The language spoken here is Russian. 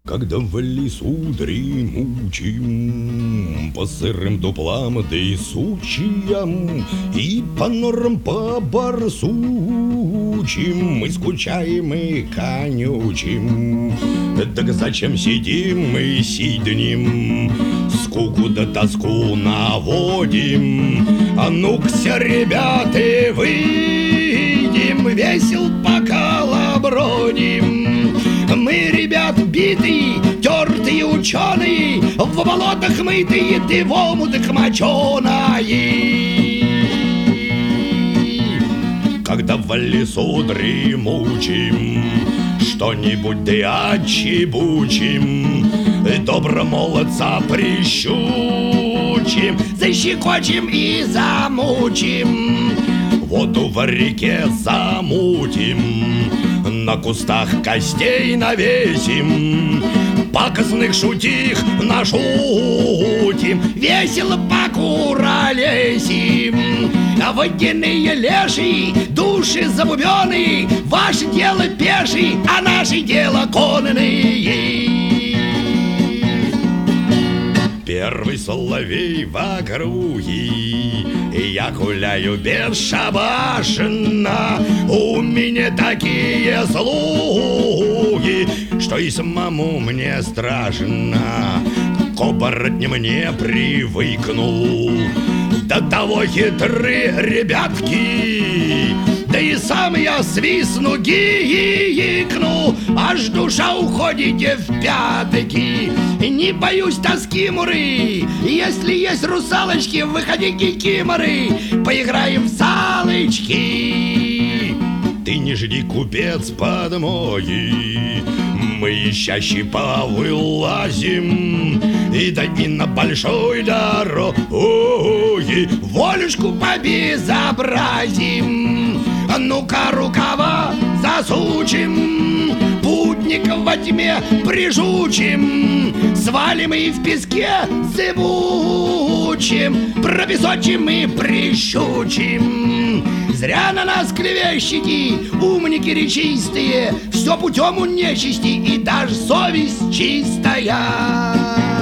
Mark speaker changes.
Speaker 1: Когда в лесу дремучим, по сырым дуплам да и сучьям, и по норам по барсучим мы скучаем и конючим. Так зачем сидим мы сиднем, скуку да тоску наводим? А ну-ка, ребята, выйдем, весел поколобродим. Мы, ребят, битые, тертые ученые, в болотах мытые, ты в омутах моченые. Когда в лесу дремучим, что-нибудь да отчебучим, добро молодца прищучим, защекочем и замучим, воду в реке замутим, на кустах костей навесим, пакостных шутих нашутим, весело покуролесим. А водяные леши, души забубенные, ваше дело пешие, а наше дело конные. Первый соловей в округе, я гуляю бесшабашно. У меня такие слуги, что и самому мне страшно. К оборотням не привыкну, до того хитры ребятки, да и сам я свистну, гикну, аж душа уходит в пятки. Не боюсь тоски, муры, если есть русалочки, выходи, кикиморы, поиграем в салочки. Ты не жди, купец, подмоги, мы чаще повылазим, и да и на большой дороге волюшку побезобразим. А ну-ка, рукава засучим, путников во тьме прижучим, свалим и в песке зыбучим, пропесочим и прищучим. Зря на нас клевещики, умники речистые, все путем у нечисти, и даже совесть чистая.